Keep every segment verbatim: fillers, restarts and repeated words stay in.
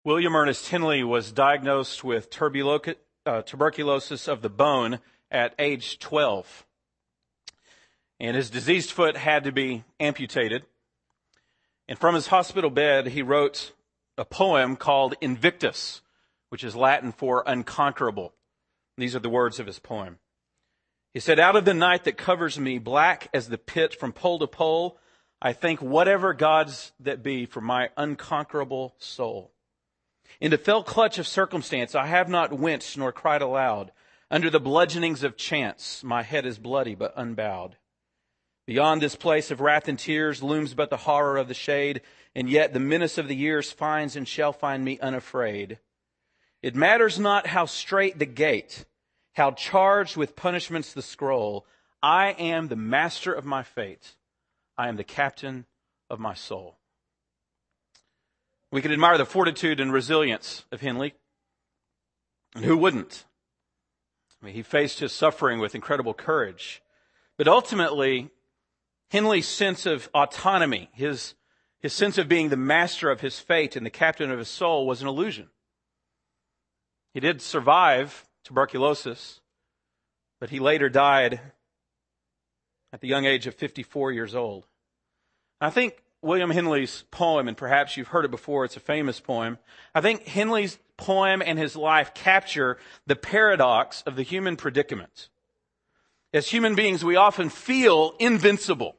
William Ernest Henley was diagnosed with turbulo- uh, tuberculosis of the bone at age twelve. And his diseased foot had to be amputated. And from his hospital bed, he wrote a poem called Invictus, which is Latin for unconquerable. These are the words of his poem. He said, "Out of the night that covers me, black as the pit from pole to pole, I thank whatever gods that be for my unconquerable soul. In the fell clutch of circumstance, I have not winced nor cried aloud. Under the bludgeonings of chance, my head is bloody but unbowed. Beyond this place of wrath and tears looms but the horror of the shade, and yet the menace of the years finds and shall find me unafraid. It matters not how straight the gate, how charged with punishments the scroll. I am the master of my fate. I am the captain of my soul." We can admire the fortitude and resilience of Henley. And who wouldn't? I mean, he faced his suffering with incredible courage. But ultimately, Henley's sense of autonomy, his, his sense of being the master of his fate and the captain of his soul, was an illusion. He did survive tuberculosis, but he later died at the young age of fifty-four years old. I think William Henley's poem, and perhaps you've heard it before, it's a famous poem. I think Henley's poem and his life capture the paradox of the human predicament. As human beings, we often feel invincible.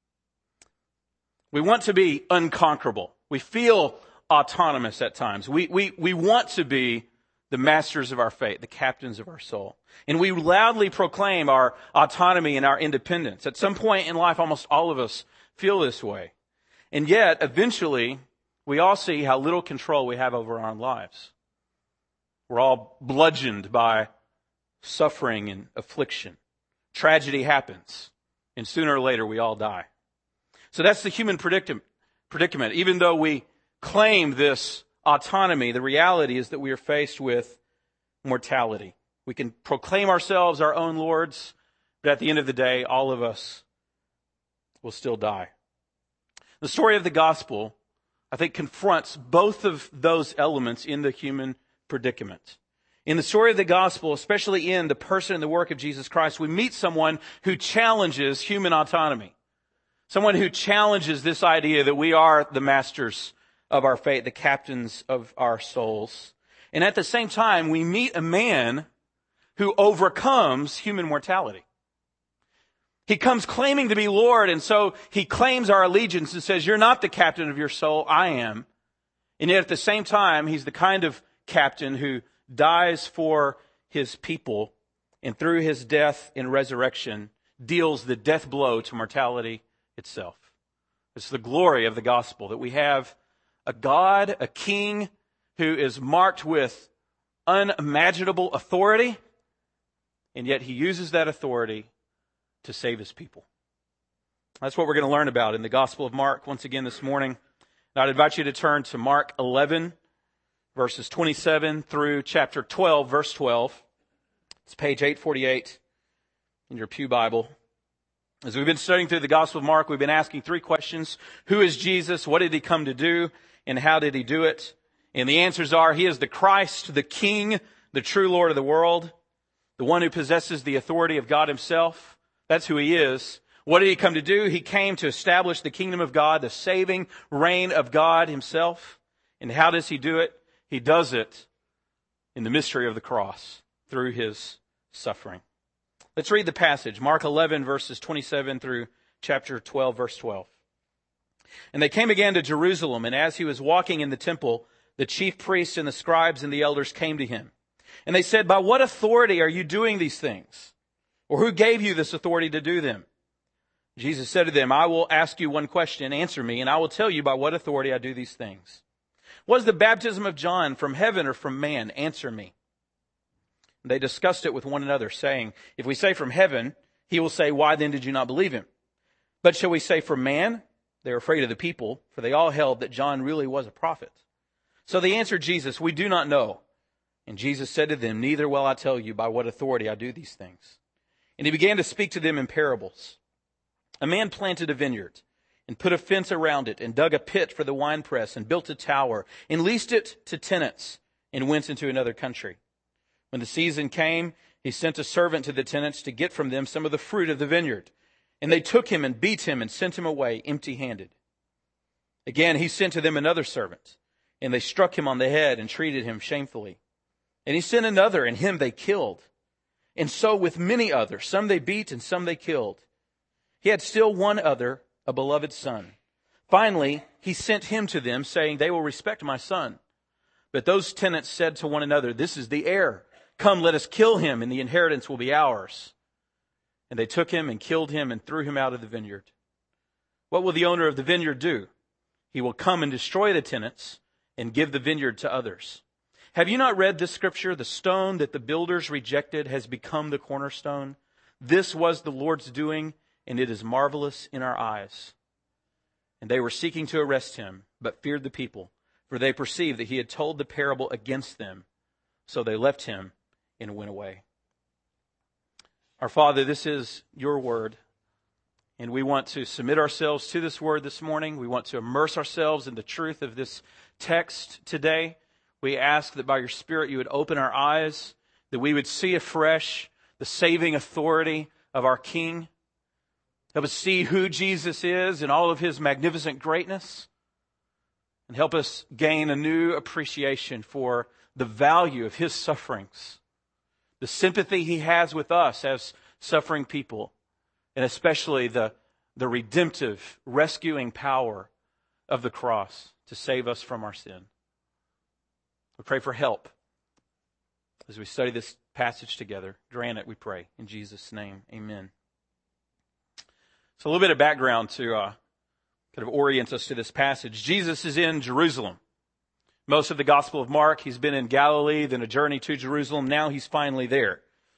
We want to be unconquerable. We feel autonomous at times. We, we, we want to be the masters of our fate, the captains of our soul. And we loudly proclaim our autonomy and our independence. At some point in life, almost all of us feel this way. And yet, eventually, we all see how little control we have over our own lives. We're all bludgeoned by suffering and affliction. Tragedy happens, and sooner or later we all die. So that's the human predicament. Even though we claim this autonomy, the reality is that we are faced with mortality. We can proclaim ourselves our own lords, but at the end of the day, all of us will still die. The story of the gospel, I think, confronts both of those elements in the human predicament. In the story of the gospel, especially in the person and the work of Jesus Christ, we meet someone who challenges human autonomy. Someone who challenges this idea that we are the masters of our fate, the captains of our souls. And at the same time, we meet a man who overcomes human mortality. He comes claiming to be Lord, and so he claims our allegiance and says, "You're not the captain of your soul, I am." And yet at the same time, he's the kind of captain who dies for his people, and through his death and resurrection, deals the death blow to mortality itself. It's the glory of the gospel that we have a God, a king, who is marked with unimaginable authority, and yet he uses that authority to save his people. That's what we're going to learn about in the Gospel of Mark once again this morning. And I'd invite you to turn to Mark eleven, verses twenty-seven through chapter twelve, verse twelve. It's page eight forty-eight in your pew Bible. As we've been studying through the Gospel of Mark, we've been asking three questions. Who is Jesus? What did he come to do? And how did he do it? And the answers are, he is the Christ, the King, the true Lord of the world, the one who possesses the authority of God himself. That's who he is. What did he come to do? He came to establish the kingdom of God, the saving reign of God himself. And how does he do it? He does it in the mystery of the cross through his suffering. Let's read the passage. Mark eleven, verses twenty-seven through chapter twelve, verse twelve. "And they came again to Jerusalem, and as he was walking in the temple, the chief priests and the scribes and the elders came to him. And they said, 'By what authority are you doing these things? Or who gave you this authority to do them?' Jesus said to them, 'I will ask you one question, answer me, and I will tell you by what authority I do these things. Was the baptism of John from heaven or from man? Answer me.' And they discussed it with one another, saying, 'If we say from heaven, he will say, why then did you not believe him? But shall we say from man?' They were afraid of the people, for they all held that John really was a prophet. So they answered Jesus, 'We do not know.' And Jesus said to them, 'Neither will I tell you by what authority I do these things.' And he began to speak to them in parables. A man planted a vineyard and put a fence around it, and dug a pit for the winepress, and built a tower, and leased it to tenants, and went into another country. When the season came, he sent a servant to the tenants to get from them some of the fruit of the vineyard. And they took him and beat him and sent him away empty-handed. Again, he sent to them another servant, and they struck him on the head and treated him shamefully. And he sent another, and him they killed. And so with many others, some they beat and some they killed. He had still one other, a beloved son. Finally, he sent him to them, saying, they will respect my son. But those tenants said to one another, this is the heir. Come, let us kill him, and the inheritance will be ours. And they took him and killed him and threw him out of the vineyard. What will the owner of the vineyard do? He will come and destroy the tenants and give the vineyard to others. Have you not read this scripture? The stone that the builders rejected has become the cornerstone. This was the Lord's doing, and it is marvelous in our eyes. And they were seeking to arrest him, but feared the people, for they perceived that he had told the parable against them. So they left him and went away. Our Father, this is your word, and we want to submit ourselves to this word this morning. We want to immerse ourselves in the truth of this text today. We ask that by your Spirit you would open our eyes, that we would see afresh the saving authority of our King. Help us see who Jesus is and all of his magnificent greatness, and help us gain a new appreciation for the value of his sufferings, the sympathy he has with us as suffering people, and especially the, the redemptive, rescuing power of the cross to save us from our sin. We pray for help as we study this passage together. Grant it, we pray. In Jesus' name, amen. So a little bit of background to uh, kind of orient us to this passage. Jesus is in Jerusalem. Most of the Gospel of Mark, he's been in Galilee, then a journey to Jerusalem. Now he's finally there.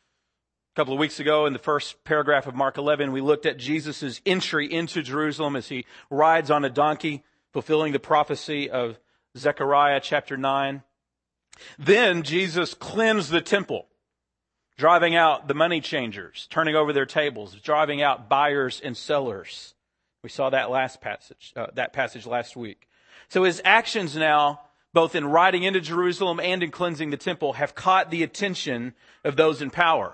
A couple of weeks ago, in the first paragraph of Mark eleven, we looked at Jesus' entry into Jerusalem as he rides on a donkey, fulfilling the prophecy of Zechariah chapter nine. Then Jesus cleansed the temple, driving out the money changers, turning over their tables, driving out buyers and sellers. We saw that last passage, uh, that passage last week. So his actions now, both in riding into Jerusalem and in cleansing the temple, have caught the attention of those in power.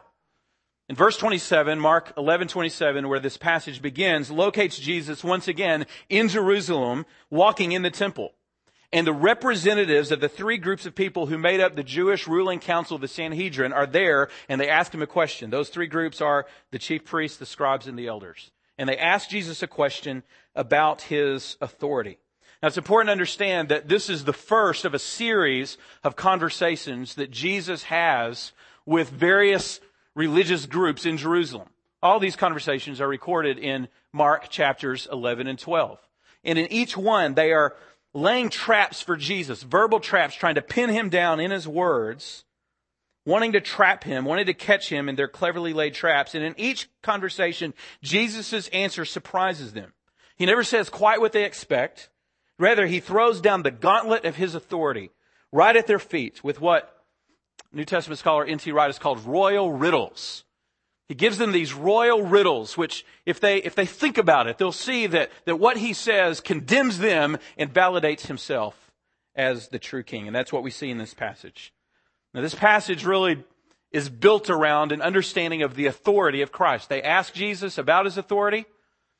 In verse twenty-seven, Mark eleven twenty-seven, where this passage begins, locates Jesus once again in Jerusalem, walking in the temple. And the representatives of the three groups of people who made up the Jewish ruling council, the Sanhedrin, are there, and they ask him a question. Those three groups are the chief priests, the scribes, and the elders. And they ask Jesus a question about his authority. Now, it's important to understand that this is the first of a series of conversations that Jesus has with various religious groups in Jerusalem. All these conversations are recorded in Mark chapters eleven and twelve. And in each one, they are laying traps for Jesus, verbal traps, trying to pin him down in his words, wanting to trap him, wanting to catch him in their cleverly laid traps. And in each conversation, Jesus' answer surprises them. He never says quite what they expect. Rather, he throws down the gauntlet of his authority right at their feet with what New Testament scholar N T Wright has called royal riddles. He gives them these royal riddles, which if they if they think about it, they'll see that, that what he says condemns them and validates himself as the true king. And that's what we see in this passage. Now, this passage really is built around an understanding of the authority of Christ. They ask Jesus about his authority.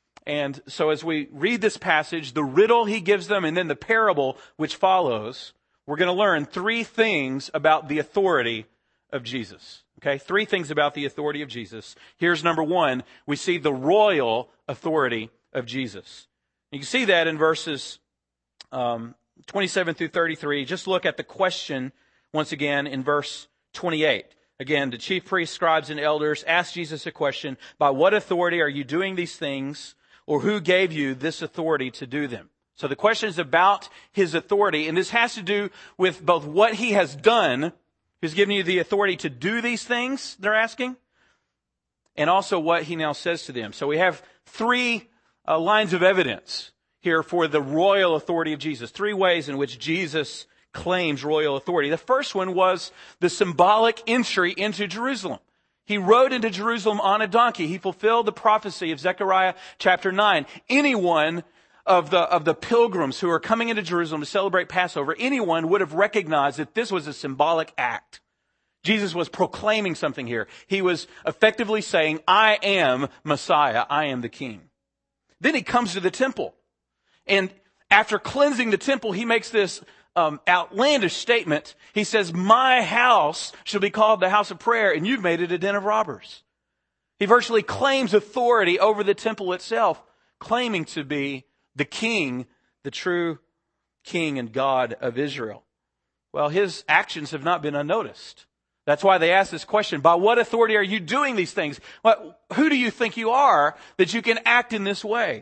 And so as we read this passage, the riddle he gives them and then the parable which follows, we're going to learn three things about the authority of Jesus. Okay, three things about the authority of Jesus. Here's number one. We see the royal authority of Jesus. You can see that in verses um, twenty-seven through thirty-three. Just look at the question once again in verse twenty-eight. Again, the chief priests, scribes, and elders ask Jesus a question. By what authority are you doing these things? Or who gave you this authority to do them? So the question is about his authority. And this has to do with both what he has done, who's given you the authority to do these things, they're asking, and also what he now says to them. So we have three uh, lines of evidence here for the royal authority of Jesus. Three ways in which Jesus claims royal authority. The first one was the symbolic entry into Jerusalem. He rode into Jerusalem on a donkey. He fulfilled the prophecy of Zechariah chapter nine. Anyone of the, of the pilgrims who are coming into Jerusalem to celebrate Passover, anyone would have recognized that this was a symbolic act. Jesus was proclaiming something here. He was effectively saying, I am Messiah. I am the King. Then he comes to the temple. And after cleansing the temple, he makes this um, outlandish statement. He says, my house shall be called the house of prayer, and you've made it a den of robbers. He virtually claims authority over the temple itself, claiming to be the king, the true king and God of Israel. Well, his actions have not been unnoticed. That's why they ask this question, by what authority are you doing these things? What, who do you think you are that you can act in this way?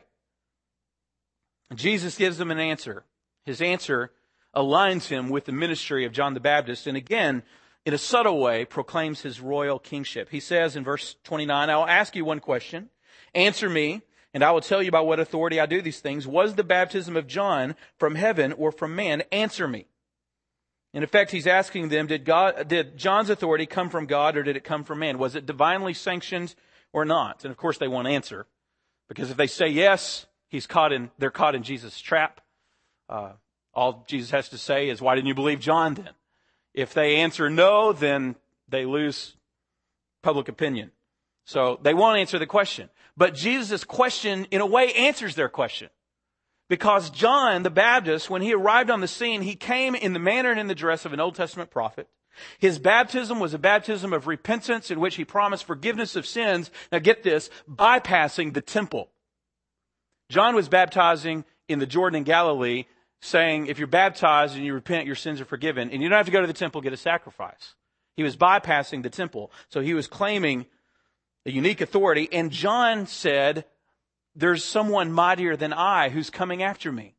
And Jesus gives them an answer. His answer aligns him with the ministry of John the Baptist, and again, in a subtle way, proclaims his royal kingship. He says in verse twenty-nine, I will ask you one question. Answer me, and I will tell you by what authority I do these things. Was the baptism of John from heaven or from man? Answer me. In effect, he's asking them, did God, did John's authority come from God or did it come from man? Was it divinely sanctioned or not? And of course they won't answer, because if they say yes, he's caught in, they're caught in Jesus' trap. Uh, all Jesus has to say is, why didn't you believe John then? If they answer no, then they lose public opinion. So they won't answer the question. But Jesus' question, in a way, answers their question. Because John the Baptist, when he arrived on the scene, he came in the manner and in the dress of an Old Testament prophet. His baptism was a baptism of repentance in which he promised forgiveness of sins. Now get this, bypassing the temple. John was baptizing in the Jordan in Galilee, saying, if you're baptized and you repent, your sins are forgiven, and you don't have to go to the temple to get a sacrifice. He was bypassing the temple. So he was claiming a unique authority. And John said, there's someone mightier than I who's coming after me.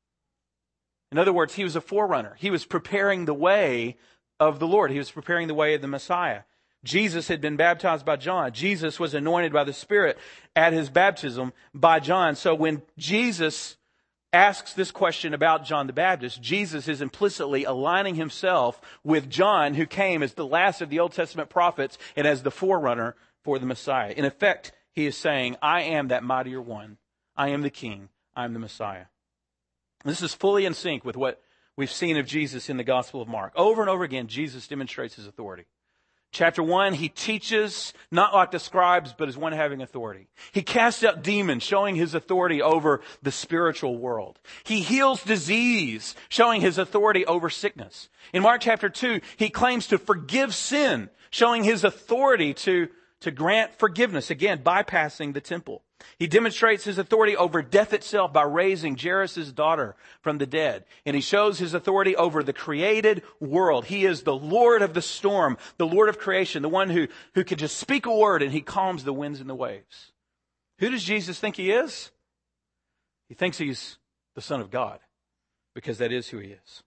In other words, he was a forerunner. He was preparing the way of the Lord. He was preparing the way of the Messiah. Jesus had been baptized by John. Jesus was anointed by the Spirit at his baptism by John. So when Jesus asks this question about John the Baptist, Jesus is implicitly aligning himself with John, who came as the last of the Old Testament prophets and as the forerunner for the Messiah. In effect, he is saying, I am that mightier one. I am the King. I am the Messiah. This is fully in sync with what we've seen of Jesus in the Gospel of Mark. Over and over again, Jesus demonstrates his authority. Chapter one, he teaches not like the scribes, but as one having authority. He casts out demons, showing his authority over the spiritual world. He heals disease, showing his authority over sickness. In Mark chapter two, he claims to forgive sin, showing his authority to to grant forgiveness, again, bypassing the temple. He demonstrates his authority over death itself by raising Jairus' daughter from the dead. And he shows his authority over the created world. He is the Lord of the storm, the Lord of creation, the one who, who can just speak a word and he calms the winds and the waves. Who does Jesus think he is? He thinks he's the Son of God, because that is who he is.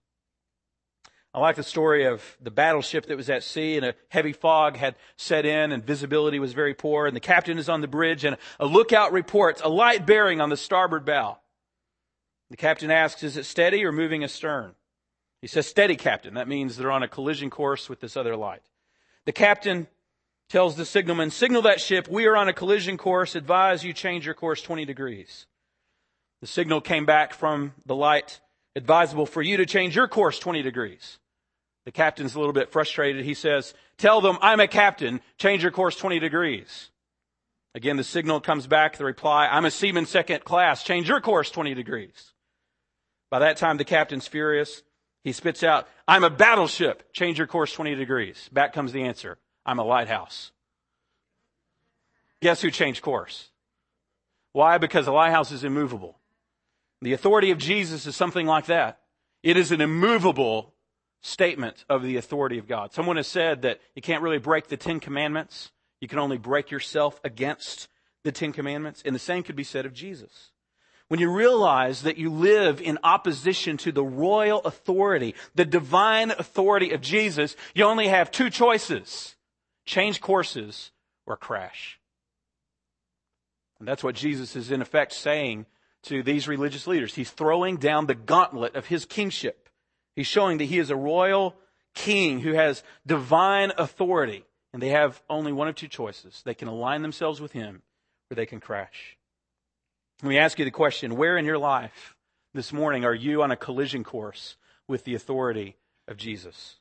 I like the story of the battleship that was at sea, and a heavy fog had set in and visibility was very poor, and the captain is on the bridge and a lookout reports a light bearing on the starboard bow. The captain asks, is it steady or moving astern? He says, steady, captain. That means they're on a collision course with this other light. The captain tells the signalman, signal that ship. We are on a collision course. Advise you change your course twenty degrees. The signal came back from the light, advisable for you to change your course twenty degrees. The captain's a little bit frustrated. He says, tell them I'm a captain. Change your course twenty degrees. Again, the signal comes back. The reply, I'm a seaman second class. Change your course twenty degrees. By that time, the captain's furious. He spits out, I'm a battleship. Change your course twenty degrees. Back comes the answer. I'm a lighthouse. Guess who changed course? Why? Because the lighthouse is immovable. The authority of Jesus is something like that. It is an immovable statement of the authority of God. Someone has said that you can't really break the Ten Commandments. You can only break yourself against the Ten Commandments. And the same could be said of Jesus. When you realize that you live in opposition to the royal authority, the divine authority of Jesus, you only have two choices: change courses or crash. And that's what Jesus is in effect saying to these religious leaders. He's throwing down the gauntlet of his kingship. He's showing that he is a royal king who has divine authority. And they have only one of two choices. They can align themselves with him or they can crash. Let me ask you the question, where in your life this morning are you on a collision course with the authority of Jesus?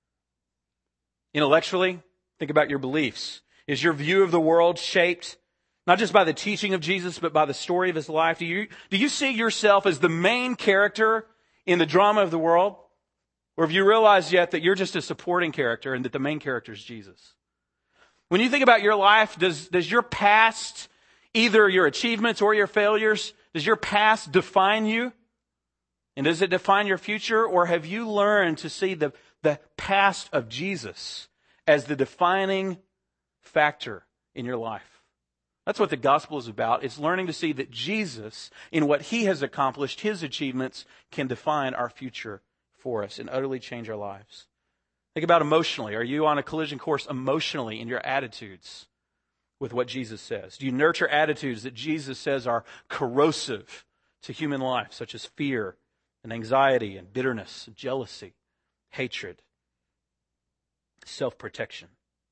Intellectually, think about your beliefs. Is your view of the world shaped not just by the teaching of Jesus, but by the story of his life? Do you, do you see yourself as the main character in the drama of the world? Or have you realized yet that you're just a supporting character and that the main character is Jesus? When you think about your life, does, does your past, either your achievements or your failures, does your past define you? And does it define your future? Or have you learned to see the, the past of Jesus as the defining factor in your life? That's what the gospel is about. It's learning to see that Jesus, in what he has accomplished, his achievements, can define our future for us and utterly change our lives. Think about emotionally. Are you on a collision course emotionally in your attitudes with what Jesus says? Do you nurture attitudes that Jesus says are corrosive to human life, such as fear and anxiety and bitterness, and jealousy, hatred, self-protection?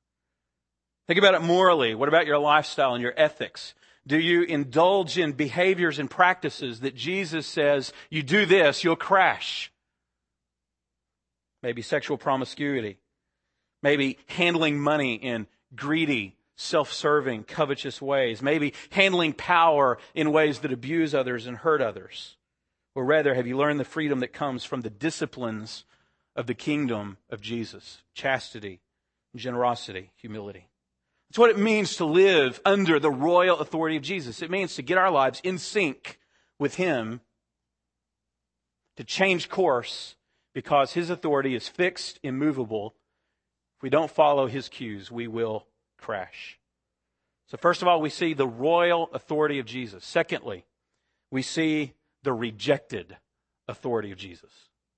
Think about it morally. What about your lifestyle and your ethics? Do you indulge in behaviors and practices that Jesus says, you do this, you'll crash? Maybe sexual promiscuity. Maybe handling money in greedy, self-serving, covetous ways. Maybe handling power in ways that abuse others and hurt others. Or rather, have you learned the freedom that comes from the disciplines of the kingdom of Jesus? Chastity, generosity, humility. It's what it means to live under the royal authority of Jesus. It means to get our lives in sync with him, to change course because his authority is fixed, immovable. If we don't follow his cues, we will crash. So first of all, we see the royal authority of Jesus. Secondly, we see the rejected authority of Jesus.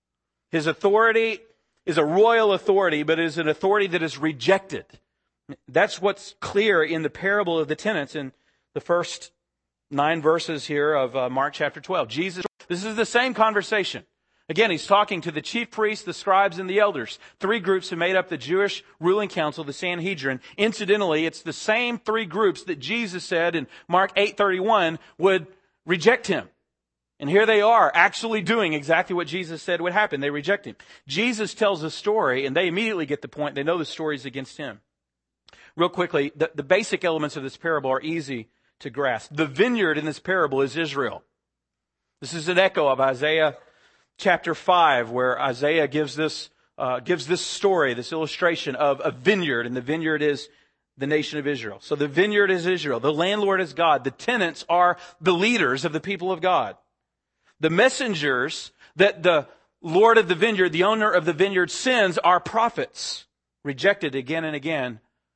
His authority is a royal authority, but it is an authority that is rejected. That's what's clear in the parable of the tenants in the first nine verses here of uh, Mark chapter twelve. Jesus, this is the same conversation. Again, he's talking to the chief priests, the scribes, and the elders. Three groups who made up the Jewish ruling council, the Sanhedrin. Incidentally, it's the same three groups that Jesus said in Mark eight thirty-one would reject him. And here they are actually doing exactly what Jesus said would happen. They reject him. Jesus tells a story, and they immediately get the point. They know the story is against him. Real quickly, the, the basic elements of this parable are easy to grasp. The vineyard in this parable is Israel. This is an echo of Isaiah chapter five, where Isaiah gives this uh, gives this story, this illustration of a vineyard, and the vineyard is the nation of Israel. So the vineyard is Israel. The landlord is God. The tenants are the leaders of the people of God. The messengers that the Lord of the vineyard, the owner of the vineyard, sends are prophets, rejected again and again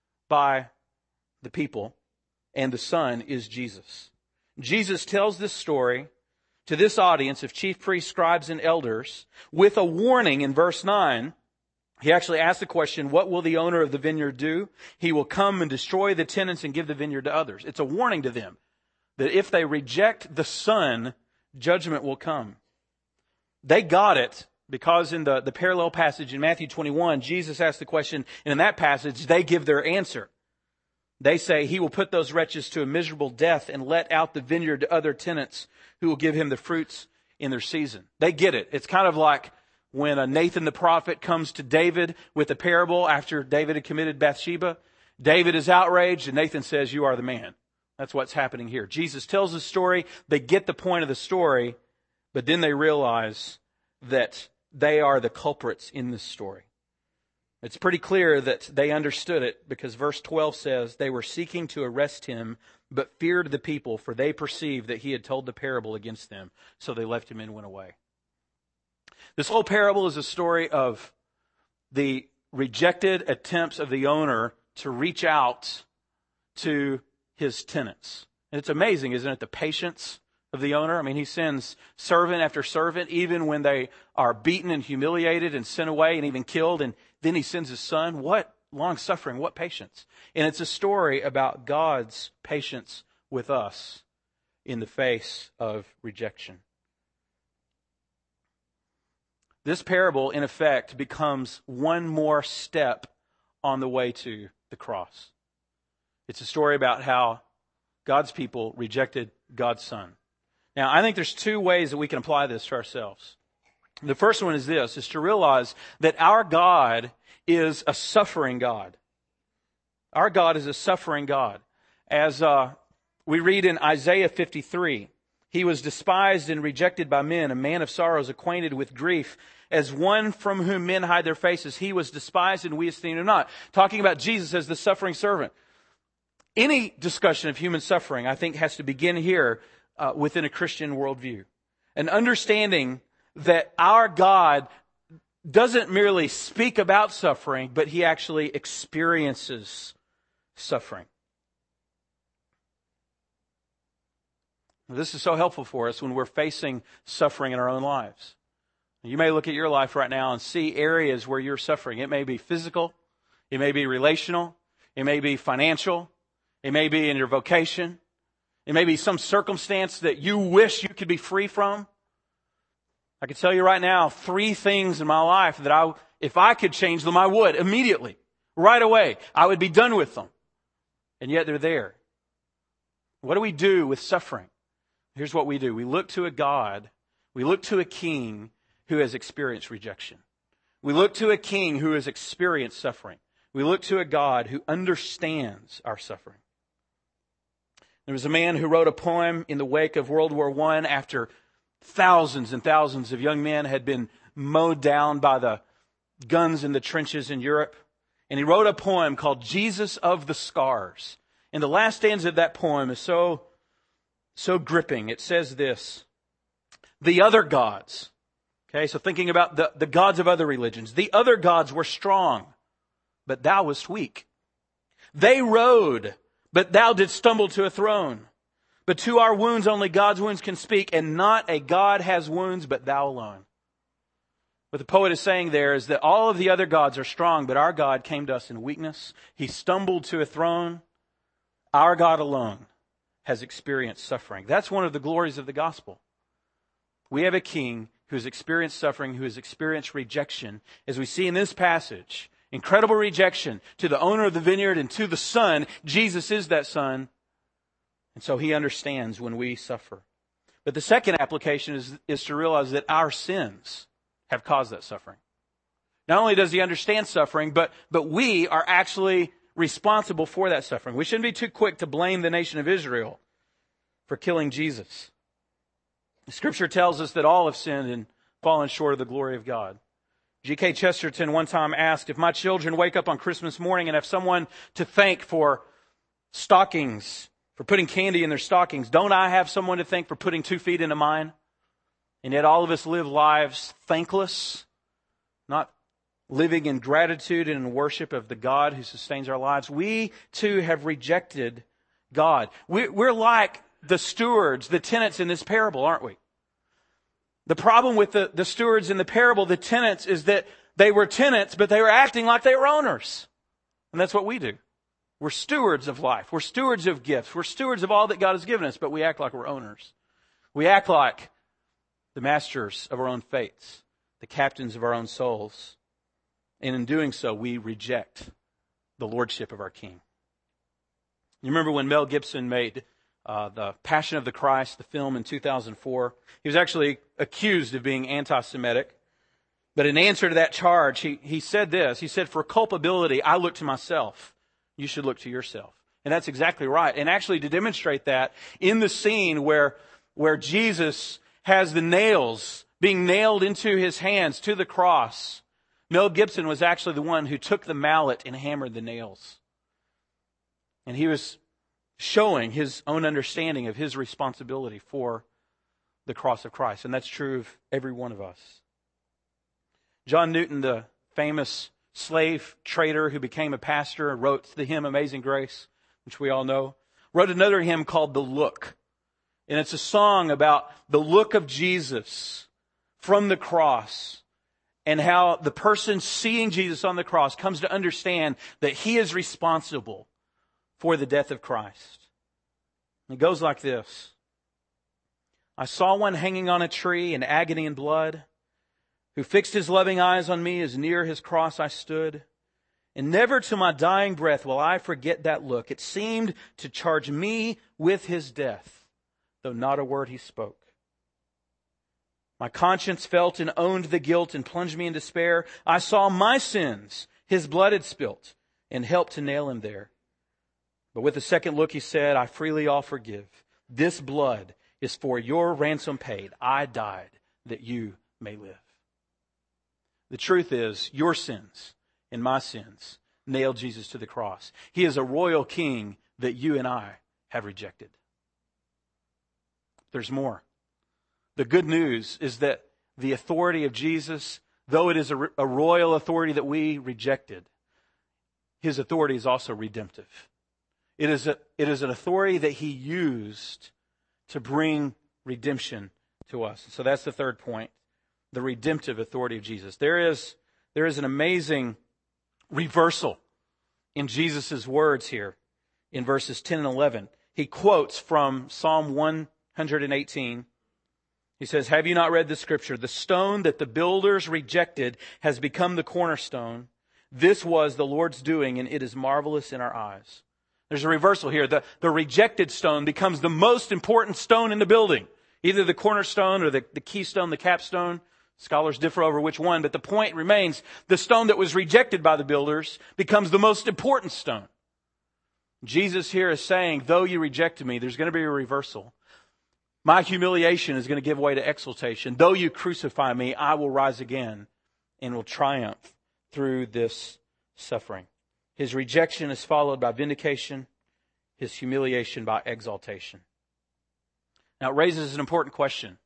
by the people, and the Son is Jesus. Jesus tells this story to this audience of chief priests, scribes, and elders with a warning in verse nine. He actually asks the question, what will the owner of the vineyard do? He will come and destroy the tenants and give the vineyard to others. It's a warning to them that if they reject the Son, judgment will come. They got it because in the, the parallel passage in Matthew twenty-one, Jesus asked the question, and in that passage, they give their answer. They say, he will put those wretches to a miserable death and let out the vineyard to other tenants who will give him the fruits in their season. They get it. It's kind of like when uh, Nathan the prophet comes to David with a parable after David had committed Bathsheba. David is outraged and Nathan says, you are the man. That's what's happening here. Jesus tells the story. They get the point of the story, but then they realize that they are the culprits in this story. It's pretty clear that they understood it because verse twelve says they were seeking to arrest him, but feared the people, for they perceived that he had told the parable against them. So they left him and went away. This whole parable is a story of the rejected attempts of the owner to reach out to his tenants. And it's amazing, isn't it, the patience of the owner? I mean, he sends servant after servant, even when they are beaten and humiliated and sent away and even killed. And then he sends his son. What long suffering, what patience. And it's a story about God's patience with us in the face of rejection. This parable, in effect, becomes one more step on the way to the cross. It's a story about how God's people rejected God's Son. Now, I think there's two ways that we can apply this to ourselves. The first one is this, is to realize that our God is a suffering God. Our God is a suffering God. As uh, we read in Isaiah fifty-three, he was despised and rejected by men, a man of sorrows, acquainted with grief. As one from whom men hide their faces, he was despised and we esteemed him not. Talking about Jesus as the suffering servant. Any discussion of human suffering, I think, has to begin here uh, within a Christian worldview. An understanding that our God doesn't merely speak about suffering, but he actually experiences suffering. This is so helpful for us when we're facing suffering in our own lives. You may look at your life right now and see areas where you're suffering. It may be physical. It may be relational. It may be financial. It may be in your vocation. It may be some circumstance that you wish you could be free from. I can tell you right now, three things in my life that I, if I could change them, I would immediately, right away. I would be done with them. And yet they're there. What do we do with suffering? Here's what we do. We look to a God, we look to a king who has experienced rejection. We look to a king who has experienced suffering. We look to a God who understands our suffering. There was a man who wrote a poem in the wake of World War One after thousands and thousands of young men had been mowed down by the guns in the trenches in Europe. And he wrote a poem called Jesus of the Scars. And the last stanza of that poem is so, so gripping. It says this: the other gods. Okay, so thinking about the, the gods of other religions. The other gods were strong, but thou wast weak. They rode, but thou didst stumble to a throne. But to our wounds only God's wounds can speak, and not a God has wounds but thou alone. What the poet is saying there is that all of the other gods are strong, but our God came to us in weakness. He stumbled to a throne. Our God alone has experienced suffering. That's one of the glories of the gospel. We have a king who has experienced suffering, who has experienced rejection. As we see in this passage, incredible rejection to the owner of the vineyard and to the son. Jesus is that son. And so he understands when we suffer. But the second application is, is to realize that our sins have caused that suffering. Not only does he understand suffering, but, but we are actually responsible for that suffering. We shouldn't be too quick to blame the nation of Israel for killing Jesus. The Scripture tells us that all have sinned and fallen short of the glory of God. G K Chesterton one time asked, if my children wake up on Christmas morning and have someone to thank for stockings, for putting candy in their stockings, don't I have someone to thank for putting two feet into mine? And yet all of us live lives thankless, not living in gratitude and in worship of the God who sustains our lives. We too have rejected God. We're like the stewards, the tenants in this parable, aren't we? The problem with the, the stewards in the parable, the tenants, is that they were tenants, but they were acting like they were owners. And that's what we do. We're stewards of life. We're stewards of gifts. We're stewards of all that God has given us, but we act like we're owners. We act like the masters of our own fates, the captains of our own souls. And in doing so, we reject the lordship of our King. You remember when Mel Gibson made uh, the Passion of the Christ, the film, in two thousand four? He was actually accused of being anti-Semitic. But in answer to that charge, he, he said this. He said, for culpability, I look to myself. You should look to yourself. And that's exactly right. And actually to demonstrate that, in the scene where, where Jesus has the nails being nailed into his hands to the cross, Mel Gibson was actually the one who took the mallet and hammered the nails. And he was showing his own understanding of his responsibility for the cross of Christ. And that's true of every one of us. John Newton, the famous slave trader who became a pastor, wrote the hymn Amazing Grace, which we all know, wrote another hymn called The Look. And it's a song about the look of Jesus from the cross and how the person seeing Jesus on the cross comes to understand that he is responsible for the death of Christ. It goes like this. I saw one hanging on a tree in agony and blood, who fixed his loving eyes on me as near his cross I stood. And never to my dying breath will I forget that look. It seemed to charge me with his death, though not a word he spoke. My conscience felt and owned the guilt and plunged me in despair. I saw my sins his blood had spilt and helped to nail him there. But with a second look he said, I freely all forgive. This blood is for your ransom paid. I died that you may live. The truth is, your sins and my sins nailed Jesus to the cross. He is a royal king that you and I have rejected. There's more. The good news is that the authority of Jesus, though it is a, a royal authority that we rejected, his authority is also redemptive. It is a, it is an authority that he used to bring redemption to us. So that's the third point, the redemptive authority of Jesus. There is, there is an amazing reversal in Jesus' words here in verses ten and eleven. He quotes from Psalm one eighteen. He says, have you not read the scripture? The stone that the builders rejected has become the cornerstone. This was the Lord's doing, and it is marvelous in our eyes. There's a reversal here. The, the rejected stone becomes the most important stone in the building. Either the cornerstone or the, the keystone, the capstone. Scholars differ over which one, but the point remains, the stone that was rejected by the builders becomes the most important stone. Jesus here is saying, though you rejected me, there's going to be a reversal. My humiliation is going to give way to exaltation. Though you crucify me, I will rise again and will triumph through this suffering. His rejection is followed by vindication, his humiliation by exaltation. Now it raises an important question.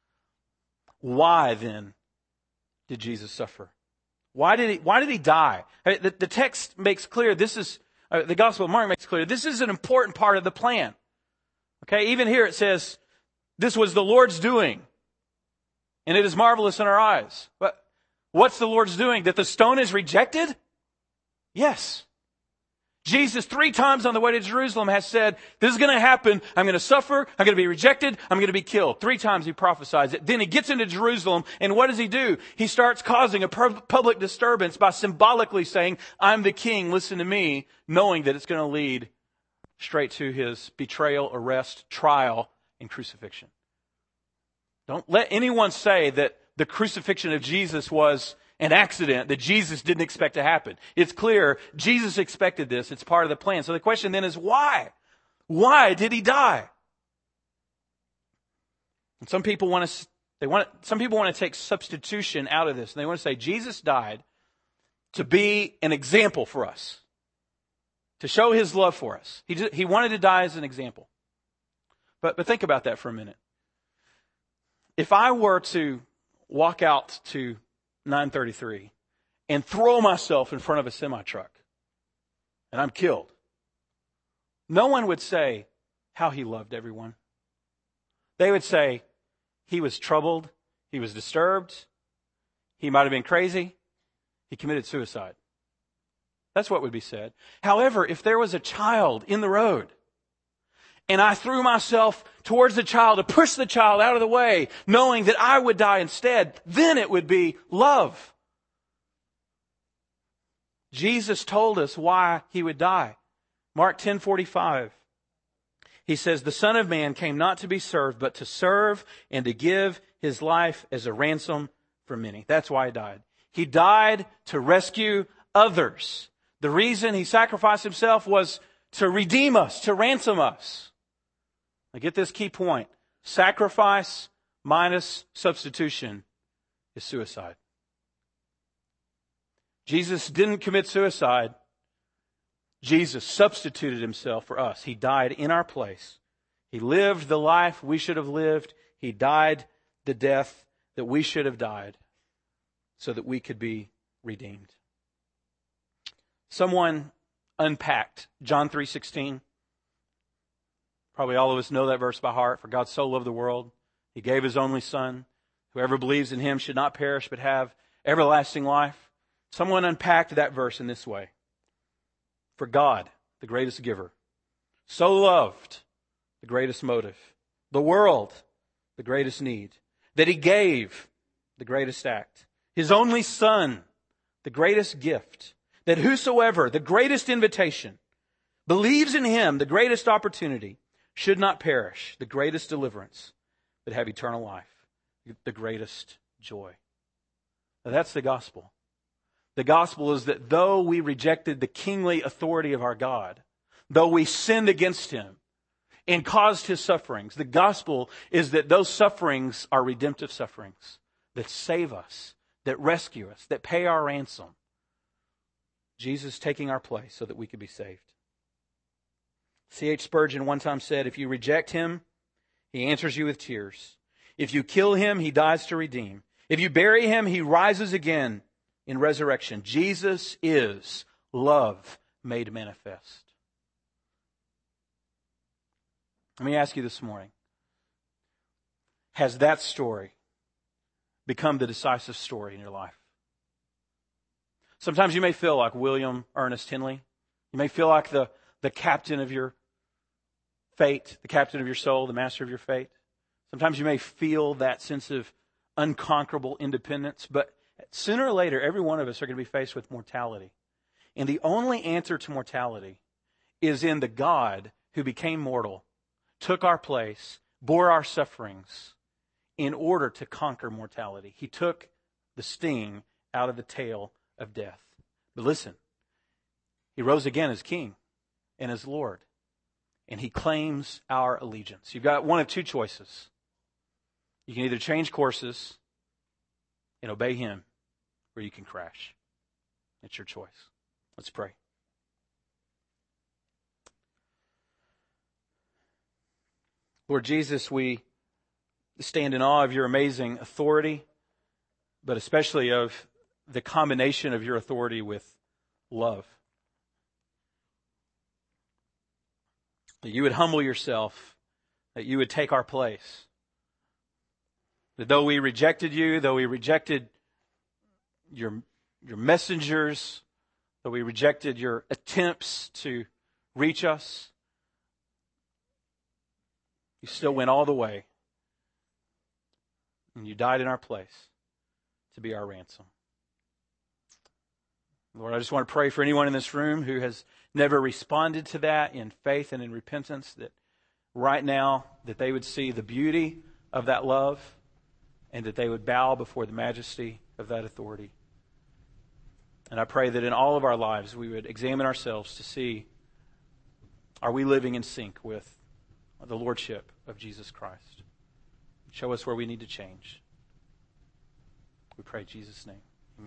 Why then did Jesus suffer? Why did he, why did he die? The, the text makes clear, this is, uh, the Gospel of Mark makes clear, this is an important part of the plan. Okay, even here it says, this was the Lord's doing, and it is marvelous in our eyes. But what's the Lord's doing? That the stone is rejected? Yes. Jesus three times on the way to Jerusalem has said, this is going to happen. I'm going to suffer. I'm going to be rejected. I'm going to be killed. Three times he prophesies it. Then he gets into Jerusalem, and what does he do? He starts causing a public disturbance by symbolically saying, I'm the king, listen to me, knowing that it's going to lead straight to his betrayal, arrest, trial, and crucifixion. Don't let anyone say that the crucifixion of Jesus was an accident, that Jesus didn't expect to happen. It's clear Jesus expected this. It's part of the plan. So the question then is why? Why did he die? And some people want to they want some people want to take substitution out of this. And they want to say Jesus died to be an example for us, to show his love for us. He he wanted to die as an example. But but think about that for a minute. If I were to walk out to nine thirty-three and throw myself in front of a semi-truck and I'm killed, no one would say how he loved everyone. They would say he was troubled, he was disturbed, he might have been crazy, he committed suicide. That's what would be said. However, if there was a child in the road and I threw myself towards the child to push the child out of the way, knowing that I would die instead, then it would be love. Jesus told us why he would die. Mark ten forty-five. He says, the Son of Man came not to be served, but to serve and to give his life as a ransom for many. That's why he died. He died to rescue others. The reason he sacrificed himself was to redeem us, to ransom us. Now get this key point. Sacrifice minus substitution is suicide. Jesus didn't commit suicide. Jesus substituted himself for us. He died in our place. He lived the life we should have lived. He died the death that we should have died so that we could be redeemed. Someone unpacked John three sixteen. Probably all of us know that verse by heart. For God so loved the world, he gave his only Son. Whoever believes in him should not perish but have everlasting life. Someone unpacked that verse in this way. For God, the greatest giver, so loved, the greatest motive, the world, the greatest need, that he gave, the greatest act, his only Son, the greatest gift, that whosoever, the greatest invitation, believes in him, the greatest opportunity, should not perish, the greatest deliverance, but have eternal life. the greatest joy. Now, that's the gospel. The gospel is that though we rejected the kingly authority of our God, though we sinned against Him and caused His sufferings, the gospel is that those sufferings are redemptive sufferings that save us, that rescue us, that pay our ransom. Jesus taking our place so that we could be saved. C H Spurgeon one time said, if you reject Him, He answers you with tears. If you kill Him, He dies to redeem. If you bury Him, He rises again in resurrection. Jesus is love made manifest. Let me ask you this morning, has that story become the decisive story in your life? Sometimes you may feel like William Ernest Henley. You may feel like the, the captain of your fate, the captain of your soul, the master of your fate. Sometimes you may feel that sense of unconquerable independence, but sooner or later, every one of us are going to be faced with mortality. And the only answer to mortality is in the God who became mortal, took our place, bore our sufferings in order to conquer mortality. He took the sting out of the tail of death. But listen, He rose again as King and as Lord. And He claims our allegiance. You've got one of two choices. You can either change courses and obey Him, or you can crash. It's your choice. Let's pray. Lord Jesus, we stand in awe of your amazing authority, but especially of the combination of your authority with love. That you would humble yourself, that you would take our place. That though we rejected you, though we rejected your, your messengers, though we rejected your attempts to reach us, you still went all the way. And you died in our place to be our ransom. Lord, I just want to pray for anyone in this room who has never responded to that in faith and in repentance, that right now that they would see the beauty of that love and that they would bow before the majesty of that authority. And I pray that in all of our lives we would examine ourselves to see, are we living in sync with the Lordship of Jesus Christ? Show us where we need to change. We pray in Jesus' name.